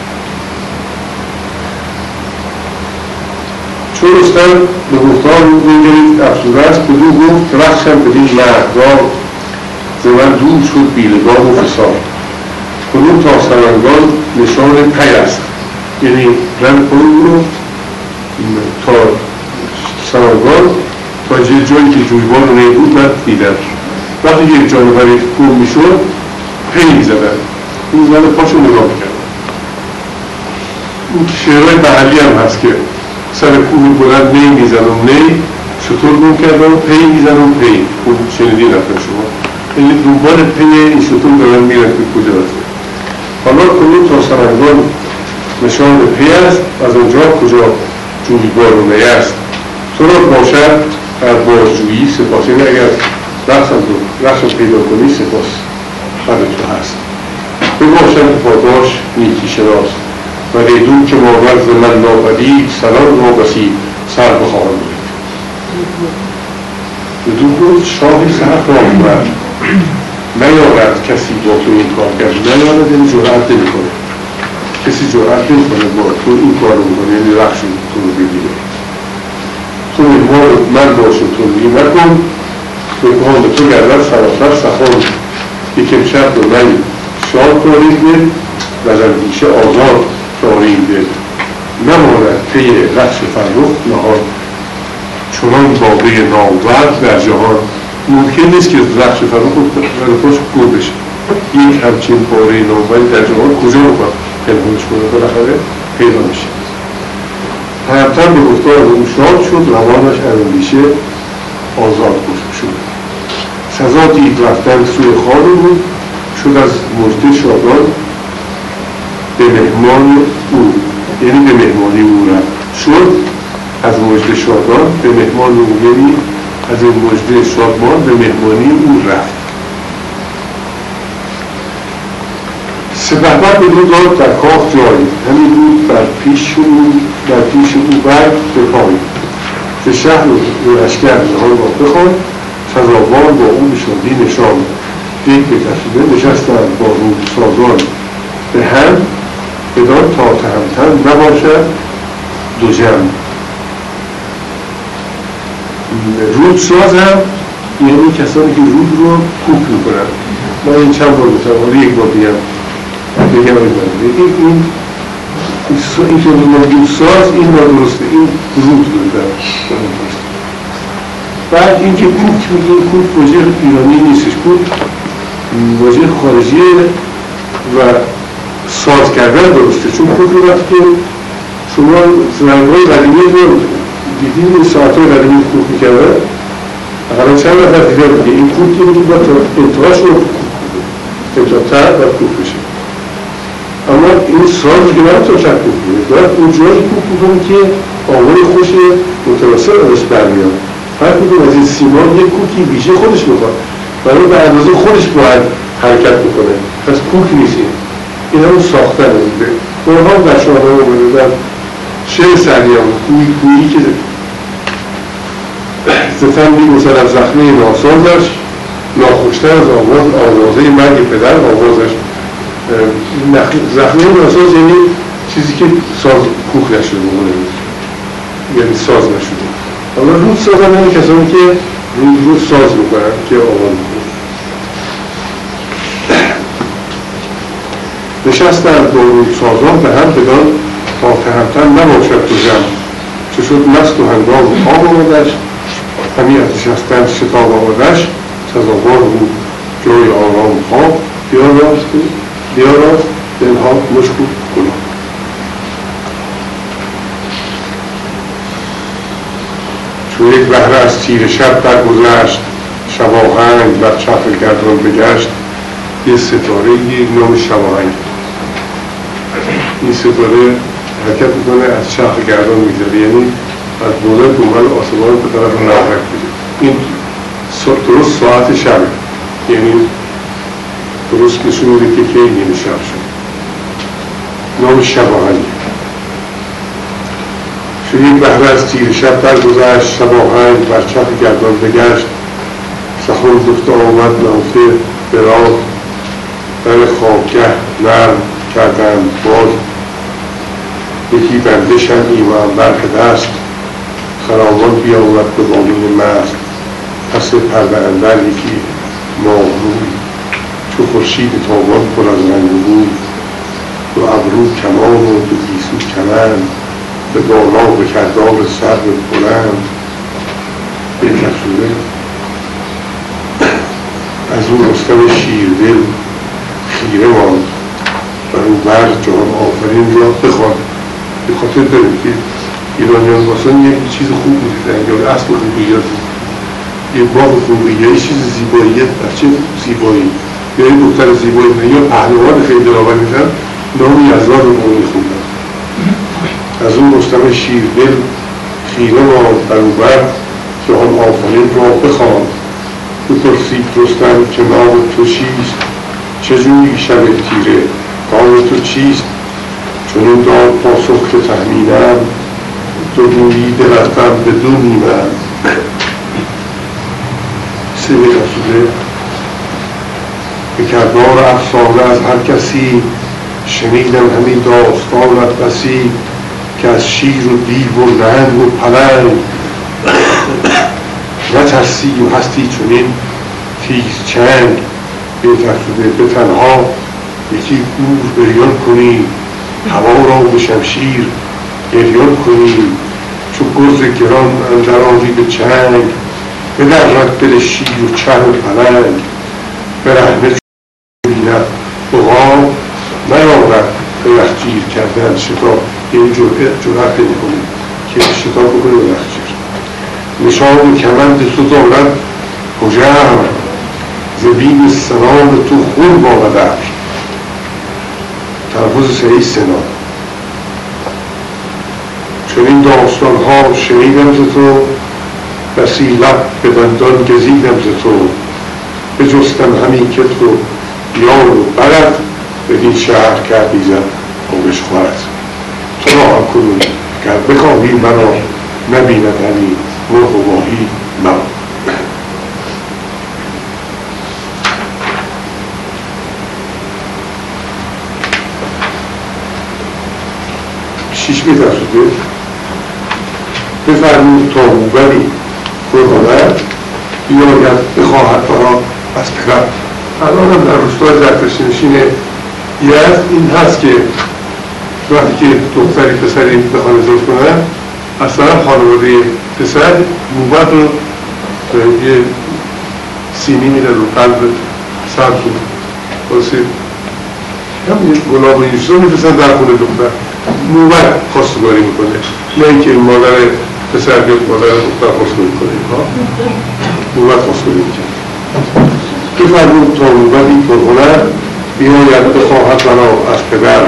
چون رستم به گفتار رو بگیرید افزوده است، بدون گفت رخشم بدین مردار، ز من دور شد بیلگاه و فساد. کنون تا سمنگان نشان پی است، یعنی رند کنون رو تا سمنگان تا جایی که جویبان رو نیبود من دیدم. وقتی یک جانوری گم می شد پی می زدن، این زن پاشو نگاه می کردن. این شعرهای محلی هم هست که سر کوه بلند نی می زدن نی شطور گم کردن پی می زدن پی. خوب شنیدی رفتن شما، یعنی دنبال پی این شطور دارن میرن که کجا رفته. حالا کنون تا سمنگان نشان پی است از آنجا کجا جویبارونه است. تو را باشد در بازجویی سپاس، این اگر رقصم تو رقصم پیدا کنی سپاس بر تو هست. بباشد پاداش نیکی شناس و ریدون که ماورز من ناپدید سلام را بسی سر بخواهم بود. بدون بود شاهی سرخ را آمد نیارد کسی با تو این کار کرد، نیارد این جرأت نمی کنه، کسی جرأت نمی کنه با تو این کار رو میکنه، یعنی رخش تو رو بگیره. تو مهمان من باشه تو روی نکن، مهمان به تو گردن سراسر سخن، یک امشب به من شاد دارید دل و از اندیشه آزاد دارید دل. نماند پی رخش فرخ نهاد چنان باقی نامورد در جهان. ممکن نیست که رخش فرخ فرخش گل بشه، یک همچین پاره ناموردی در جهان کجا بکنم پنهانش کنه، بالاخره پیدا میشه. تهمتن به گفتار او شاد شد، روانش اندیشه آزاد شد. سزا دید رفتن سوی خواب بود، شد از مژده شادان به مهمان او، یعنی به مهمانی او رفت. شد از مژده شادان به مهمان او، یعنی از این مژده شادمان به مهمانی او رفت. سپهبد به دو داد در کاخ جای، همین بود بر پیش او در پیش او برد به پای. ز شهر و لشکر نهان را بخواند، سزاوار با او نشاندی نشان. دید به کشیده نشستند با روح سازان به هم، بدان تا تهمتن نباشد دو جمع. رود ساز هم یعنی کسانی که رود رو کوک میکنن. ما این چند بار گفتم، حالا یک بار دیگم بگم این این این که ما رود ساز این نادرسته، این رود بودن. بعد این که کوک میگه، کوک واژه ایرانی نیستش، کوک واژه خارجیه و ساز کردن درسته، چون کوک رو وقتی که شما زنگ‌های قدیمی رو دیدین این ساعت‌های قدیمی کوک میکردن، اقلا چند نفر دیده بگه این کوک که میگه باید انتهاش رو انتهاتر باید کوک بشه. اما این ساز که باید تا چند کوک بگه، باید اونجایی کوک بکنه که آوای خوش متوسط ازش برمیاد. فرق میکنه از این سیمان یک کوکی ویژه خودش میخواد، برای به اندازه خودش باید حرکت بکنه، پس کوک نیستیم. این همون ساختن میده. اونها در شاهنامه اومده در شعر سعدی هم کوی کویی که ستن میگوسد از زخمه ناسازش، ناخوشتر از آواز آوازه مرگ پدر آوازش. زخمه ناساز یعنی چیزی که ساز کوک نشده بمونه، یعنی ساز نشده. حالا رود ساز هم یعنی کسانی که رود رود ساز میکنن که آواز میکنن. نشستند با رود سازان به هم بدان تا تهمتن نباشد دو جمع. چه شد مست و هنگام خواب آمدش، همی از نشستن شتاب آمدش. سزاوار بود جای آرام خواب، بیاراست بیاراست دلها مشک و گلاب. چون یک بهره از تیر شب در گذشت، شباهنگ بر چرخ گردان بگشت. یه ستاره یک نام شباهنگ، این ستاره حرکت میکنه از چرخ گردان میگذره، یعنی از بلند دنبال آسمان به طرف ناهرک میده. این درست ساعت شبه، یعنی درست نشون میده که که نیمه شب شد. نام شباهنگ. چون یک بهره از تیر شب در گذشت، شباهنگ بر چرخ گردان بگشت. سخن گفته آمد نهفته به راه، در خوابگه نرم کردند باز. یکی بنده شمعی معمبر که دست، خرامان بیامد به بالین مست. پس پرده اندر یکی ماهروی، چو خورشید تابان پر از رنگ و بوی. دو ابرو کمان و دو گیسو کمند، به بالا به کردار سر بلند. بهتر شده از اون رستم شیردل خیره ماند، بر اون بر جهان آفرین را بخواند. به خاطر داریم که ایرانیان واسه یک چیز خوب می‌دیدن، یا اصل خوبیت، یه باغ خوبی، یا یه چیز زیباییت، بچه زیبایی، یا یه دختر زیبایی، یا پهلوان خیلی دلاور میدن، نام یزدان رو میخوندن. از اون رستم شیردل خیره ماند بروبر که آن آفرین را بخواند. بپرسید رستم که نام تو چیست؟ چجوری شب تیره کام تو چیست؟ چنین داد پاسخ که تهمینم تو گویی دل از غم به دو نیمم. سه بیت افزوده: به کردار افسانه از هر کسی شنیدم همین داستانت بسی که از شیر و دیو و نهنگ و پلنگ نترسی و هستی چنین تیز چنگ. بیت افزوده: به تنها یکی گور بریان کنی هوا را به شمشیر گریان کنی چو گرز گران اندر آری به چنگ بدرد دل شیر و چر و پلنگ برهنه چو بیند عقاب نیارد به یخگیر کردن شتاب. یعنی جرأت نمی‌کنه که شتاب بکنه به یخگیر. نشان کمند تو دارد هژبر ز بیم سنان تو خون باقدر. تلفظ صحیح سنان. چنین داستان ها شنیدم ز تو بسی لب به دندان گزیدم ز تو بجستم همین که تو یار و برد بدین شهر کردی زد آبش خورد. تو را هم کنون گر بخواهی مرا نبیند همی مرغ و ماهی مرا. شیش بیت افزوده: بفرمود تا موبدی پرهنر بیاید بخواهد مرا از پدر. الان هم در روستای زرتشت‌نشین یزد این هست که وقتی که دختری پسری بخوان ازدواج کنن از طرف خانواده پسر موبد رو یه سینی میدن رو قلب سبز رو واسه همین گلاب و این چیزا میفرستن در خونه دختر. موبد خواستگاری میکنه، نه اینکه مادر پسر بیاد مادر دختر خواستگاری کنه. موبد خواستگاری میکنه. بفرمود تا موبدی پرهنر بیاید بخواهد مرا از پدر.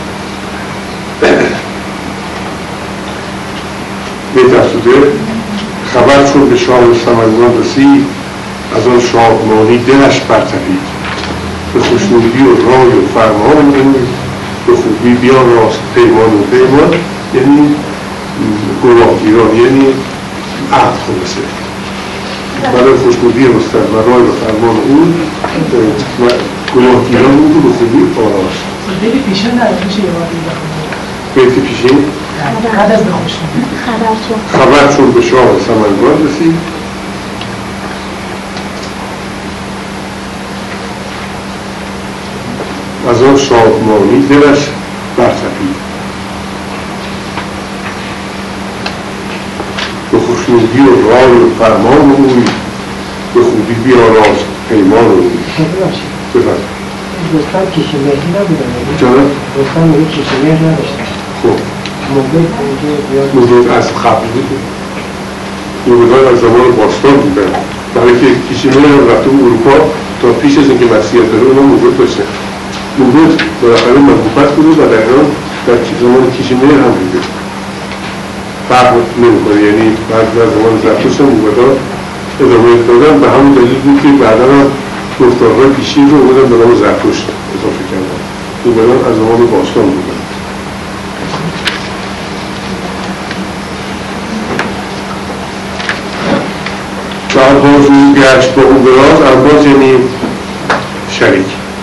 بیت افزوده: خبر چون به شاه سمنگان رسید از آن شادمانی دلش برتپید. به خوشنودی و رای و فرمان او به خوبی بیاراست پیمان و پیمان. یعنی گواهگیران، یعنی عهد خلاصه. برای خوشنودی رستم و رای و فرمان او گواهگیران او رو به خوبی آراست. بیت پیشین نداره میشه یه بار بیت پیشین؟ قد از بخوشنودی خبر چون به شاه سمنگان رسید از آن شادمانی دلش برتپید. به خوشنودی و رای و فرمان اوی به خوبی بیاراست پیمان اوی. بفرد رستم کشیمهری نبودن جانه؟ رستم میگه کشیمهر نداشتن. خب موبد موبد از قبل بود. موبدان از زمان باستان بودن برای که کشیمهر رفته اروپا تا پیش از اینکه مسیحیت داره اونا موبد داشتن. موبد بالاخره محبوبت بوده و در ایران در زمان کشیمهر هم بوده. فرق نمی‌کنه، یعنی بعد در زمان زرتشت هم موبدان ادامه دادن به همون دلیل بود که بعدا هم گفتارهای پیشین رو اومدن به نام زرتشت اضافه کردن. موبدان از زمان باستان بودن. چو انباز رو گشت با او براز، انباز یعنی شریک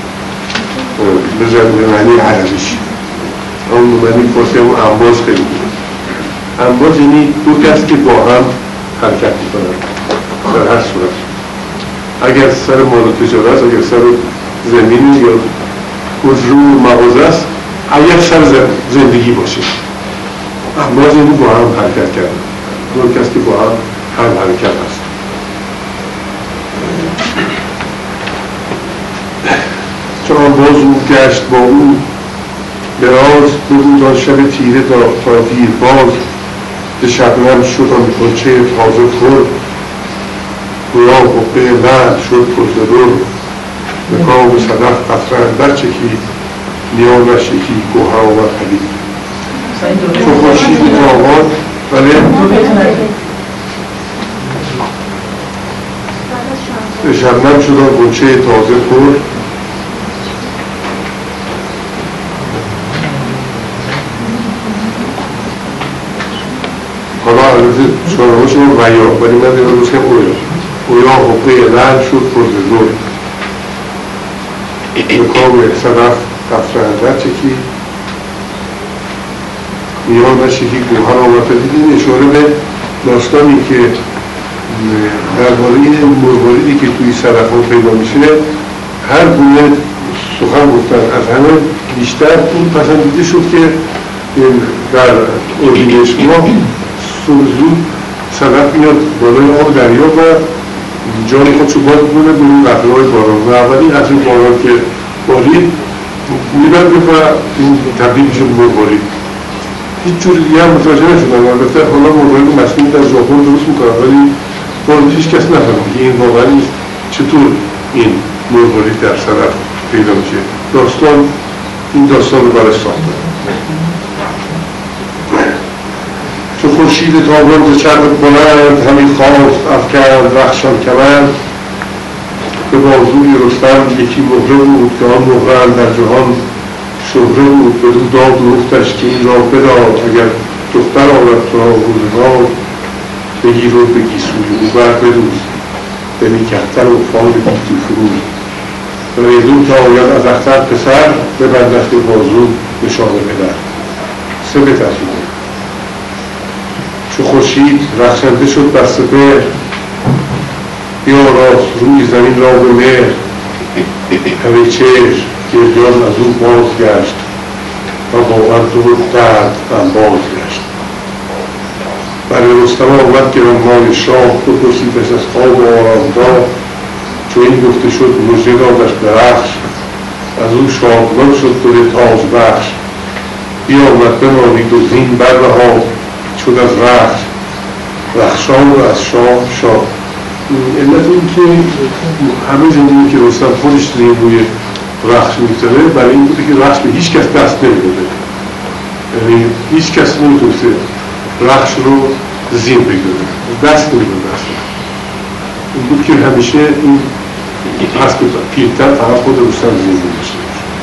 بزن به معنی عربیش، اون معنی فارسی هم انباز خیلی بود. انباز یعنی دو کس که با هم حرکت میکنن در هر صورت، اگر سر مال و تجاره است، اگر سر زمین یا گذرو مغازه است، اگر سر زندگی باشه. انباز یعنی با هم حرکت کردن، دو کس که با هم هم حرکت هست. چون باز او گشت با او دراز، بود آن شب تیره تا دیر باز، به شبنم شد آن کلچه تازه خورد، گویا حقه لعل شد پرزرور، به کام صدف قطره اندر چکید، میانش یکی گوهر آمد پدید. چو خورشید تابان ولی شبنم شد غنچه تازه پر حالا البته شماره شما ویا ولی من دیگه روز که اویا اویا حقه رد شد پرزدور رکاب صدف افرنده چکی میان و شکی گوهر آمد دیدین اشاره به داستانی که درباره این مرواریدی که توی صدف ها پیدا میشه هر گونه سخن گفتن از همه بیشتر اون پسندیده شد که در اردیبهشت ماه زود صدف میاد بالای آب دریا و جای خودشو باز کنه به اون قطره‌های باران و اولین قطره باران که بارید میبرد و این تبدیل میشه به مروارید. هیچ جور دیگه هم متوجه نشدن. البته حالا مروارید مصنوعی در ژاپن درست میکنن ولی وارد هیچ کس نفهمید که این واقعا چطور این مروارید در صدف پیدا میشه. داستان این داستان رو برای ساختن. چو خورشید تابان ز چرخ بلند همی خواست افکند رخشان کمند به بازوی رستم یکی مهره بود که آن مهره اندر جهان شهره بود بدو داد گفتش که این را بدار اگر دختر آرد تو را روزگار بگیر و بگی سوی او بر بدوز دمی کهتر و فال گیتی فروز ریزون تا آید از اختر پسر ببندش به بازو نشان پدر سه بترسونه چو خورشید رخشنده شد بر سپهر بیاراست روی زمین را به مهر همه چشم گریان از او باز گشت و با اندوه درد انباز گشت بر رستم آمد گرانمایه شاه بپرسیدش از خواب و آرامگاه چو این گفته شد مژده دادش درخش از او شادمان شد دل تاج بخش بیامد بمانید و زین برنهاد شد از رخش رخشان و از شاه شاه. علت این که همه زندگی که رستم خودش زین روی رخش میگذاره برای این بوده که رخش به هیچ کس دست نمیده، یعنی هیچ کس نمیتونسته رخش رو زین بگذاره، دست نمیده دست این بود که همیشه این اسب پیرتر فقط خود رستم زین میشه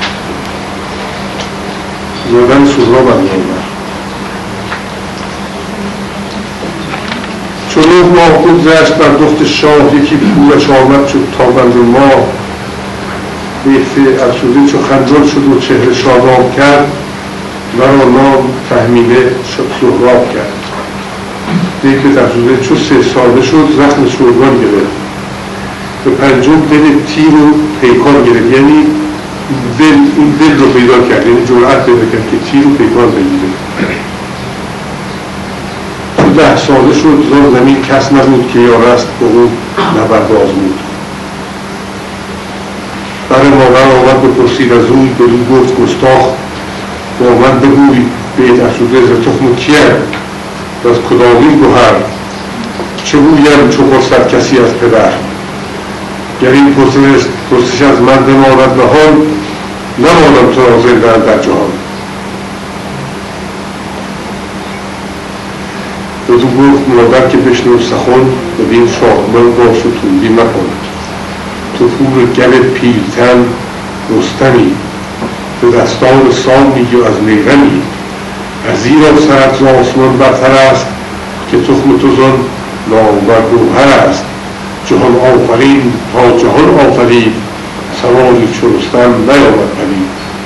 زادن سهراب انجام. چون این ماه بگذشت بر دخت شاه یکی پورش آمد شد تابند ماه بیخته افسوده چو خندان شد و چهره شاداب کرد مرا نام فهمیده سهراب کرد. بیخته افسوده چو سه ساله شد زخم سوگان گرفت به پنجم دل تیر و پیکان گرفت، یعنی دل این دل رو پیدا کرد، یعنی جرأت پیدا کرد که تیر و پیکان بگیره. ده ساله شد زان زمین کس نبود که یارست به اون نبرداز بود. بر مادر آمد بپرسید از اوی بدو گفت گستاخ با من بگوی بیت افسوده ز تخم کیه و از کدامین گوهر چه گویم چو پرسد کسی از پدر گر این پرسش از من بماند نهان نمانم تو را زنده در جهان. بدو گفت مادر که بشنو سخن بدین شاهمان باش و توندی مکن تو پور گل پیلتن رستمی به دستان سامی و از نیرمی از ایرا سرت ز آسمان برتر است که تخم تو زان نامور گوهر است. جهان آفرین تا جهان آفرید سواری چو رستم نیامد پدید.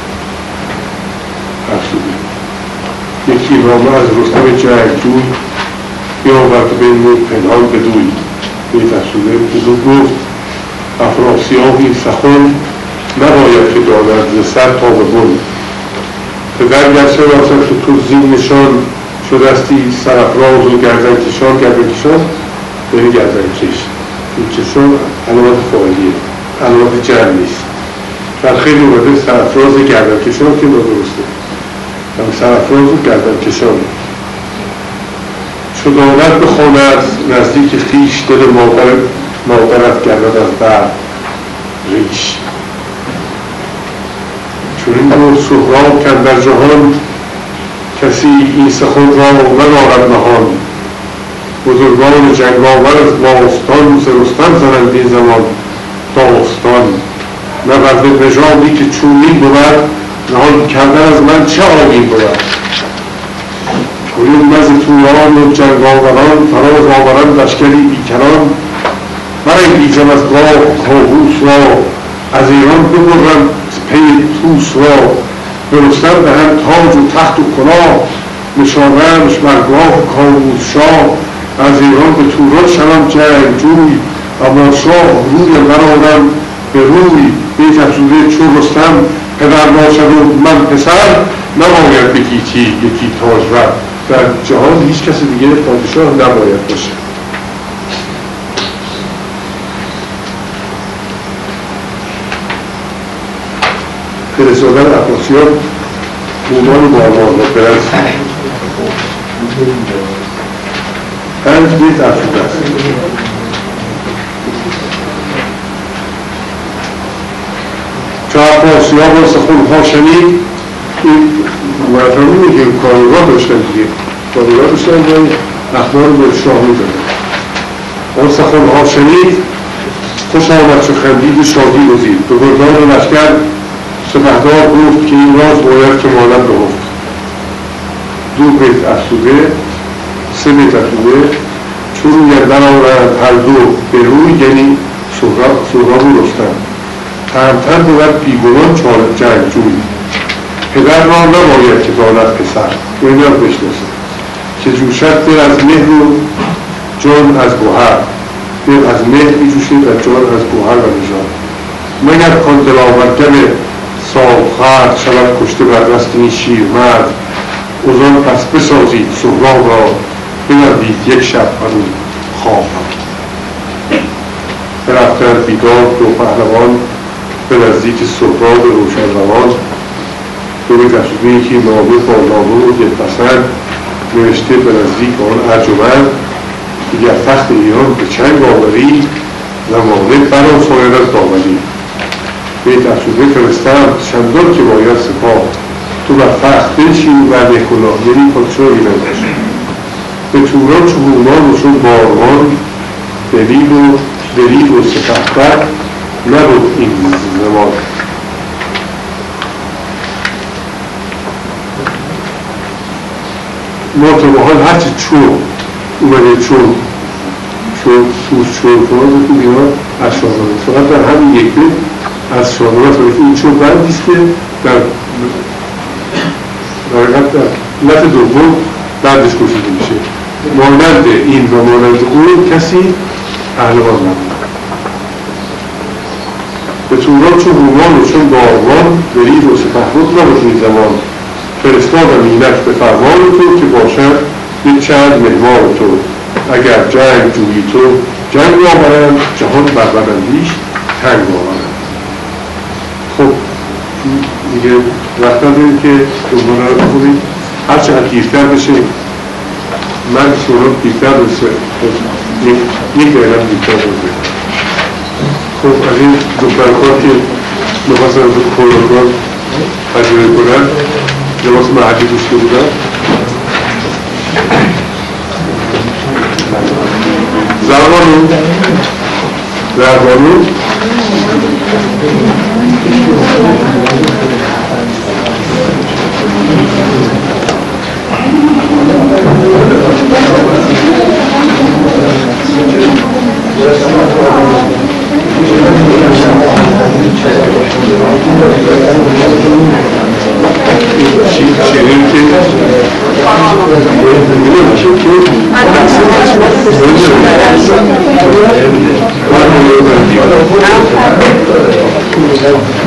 افسوده یکی نامه از رستم جنگجوی بیاورد بنمود پنهان بدوی. بیت افسوده بدو گفت افراسیاب این سخن نباید که داند ز سر تا به بن. پدر گرچه راسد که تو زین نشان شدستی سرافراز و گردن کشان. گردن کشان یعنی گردن کش، این کشان علامت فاعلیه، علامت جمع نیست. در خیلی اومده سرافراز گردن کشان که نادرسته، هم سرافراز و گردن کشان. چو داند بخواند نزدیک خویش دل مادر مادرت گردد از بر ریش. چون این گفت سهراب کاندر جهان کسی این سخن را ندارد نهان. بزرگان جنگاور از باستان ز رستم زنند این زمان داستان. نبرد نژادی که چونین بود، نهان کردن از من چه آیین بود. کنون مز توران و جنگاوران فراز آورند لشکری بیکران. برانگیزم از گاه کاووس را، از ایران ببرم پی طوس را. به رستم دهم تاج و تخت و کلاه، نشانمش بر گاه کاووس شاه. از ایران به توران شوم جنگجوی، اما شاه روی برآرم به روی. بیت افزوده چون رستم پدر باشد و من پسر، نباید به گیتی یکی تاجور. در جهان هیچ کسی دیگه پادشاه نباید باشه. فرستادن عباسیان مومان بارمان را برز پنج بیت افزوده است. چو عباسیان را سخنها شنید، این مفهومی که کارگاه داشتن دیگه کارگاه داشتن و اخبار به شاه میدادن. آن سخنها شنید خوش آمد چو خندید و شادی گزید. به گردان لشکر سپهدار گفت که این راز باید که مالت بگفت. دو بیت افزوده، سه بیت افزوده. چون روی برآورند هر دو به روی، یعنی سهراب و رستم. تهمتن بود بیگمان جنگجوی. پدر را نباید که دارد پسر، این را بشناسه. که جوشد دل از مهر و جان از گوهر. دل از مهر میجوشد و جان از گوهر و نژاد. مگر کان دلاورگن سالخورد شود کشته بر دست این شیرمرد. اوزان پس بسازید سهراب را، ببندید یک شب بر او خواب را. برفتند بیدار دو پهلوان، به نزدیک سهراب روشن روان. دو بیت افزوده که نامه با نامه و دلپسند نوشته به نزدیک آن ارجمند. که گر تخت ایران به چنگ آوری، زمانه برآساید از داوری. بیت افزوده فرستم چندان که باید سپاه، تو بر تخت بنشین و بر کلاه، یعنی پادشاه ایران باشه. به توران چو هومان و چون بارمان، دلیل و دلیل و سپهبد نبود این زمان. ما تا به حال هرچی چون اومده چون چون توس چون کنان بکنیم اینا از شاهنامه، فقط در همین یک بیت از شاهنامه فرسته. این چون بندیست که در در حقیقت در متن دوم بندش کشیده میشه. مانند این و مانند اون کسی پهلوان نبود. به توران چون هومان و چون بارمان، دلیل و سپهبد نبود این زمان. فرستادم اینک به فرمان تو، که باشد یک چند مهمان تو. اگر جنگ جویی تو جنگ آورند، جهان بر بداندیش تنگ آورند. خب دیگه وقت نداریم که دنباله رو بخونیم. هر چقدر دیرتر بشه من سوران دیرتر بشه یک دقیقه دیرتر بشه. خب از این دخترکار که نخواستن از کورارکار تجربه کنن، لباس محلی دوسته بودن. زربانو زربانو شیرین که